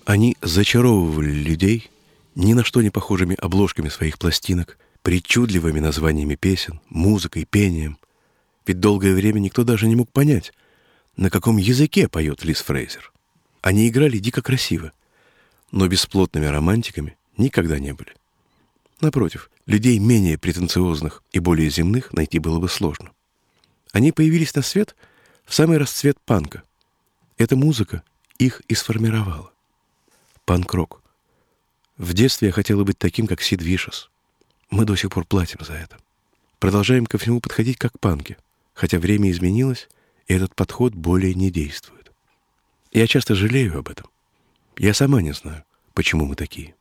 Они зачаровывали людей ни на что не похожими обложками своих пластинок, причудливыми названиями песен, музыкой, пением. Ведь долгое время никто даже не мог понять, на каком языке поет Лиз Фрейзер. Они играли дико красиво, но бесплотными романтиками никогда не были. Напротив, людей менее претенциозных и более земных найти было бы сложно. Они появились на свет в самый расцвет панка. Эта музыка их и сформировала. Панк-рок. В детстве я хотела быть таким, как Сид Вишес. Мы до сих пор платим за это. Продолжаем ко всему подходить как панки, хотя время изменилось, и этот подход более не действует. Я часто жалею об этом. Я сама не знаю, почему мы такие.